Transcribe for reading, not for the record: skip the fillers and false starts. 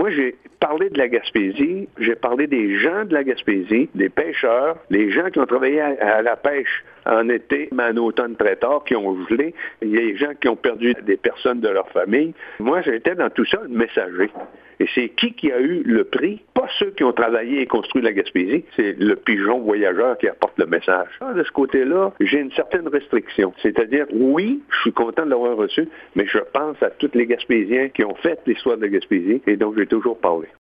Moi, j'ai parlé de la Gaspésie, j'ai parlé des gens de la Gaspésie, des pêcheurs, les gens qui ont travaillé à la pêche en été, mais en automne très tard, qui ont gelé. Il y a des gens qui ont perdu des personnes de leur famille. Moi, j'étais dans tout ça le messager. Et c'est qui a eu le prix? Pas ceux qui ont travaillé et construit la Gaspésie, c'est le pigeon voyageur qui apporte le message. De ce côté-là, j'ai une certaine restriction. C'est-à-dire, oui, je suis content de l'avoir reçu, mais je pense à tous les Gaspésiens qui ont fait l'histoire de la Gaspésie et dont j'ai toujours parlé.